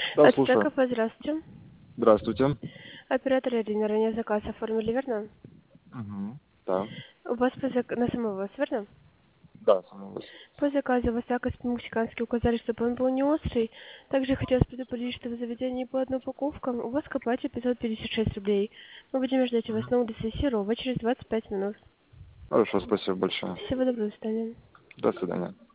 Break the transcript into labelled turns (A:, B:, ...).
A: Да, слушаю.
B: КП, здравствуйте.
A: Здравствуйте.
B: Оператор Ирина, ранее заказ оформили, верно?
A: Мгм. Да.
B: У вас на самовывоз, верно?
A: Да, самовоз.
B: По заказу вас заказ по-мексикански указали, чтобы он был не острый. Также хотелось предупредить, что в заведении по одной упаковкам у вас к оплате 556 рублей. Мы будем ждать вас
A: Мгм.
B: на улице Серова через 25 минут.
A: Хорошо, спасибо большое.
B: Всего доброго, до свидания.
A: До свидания.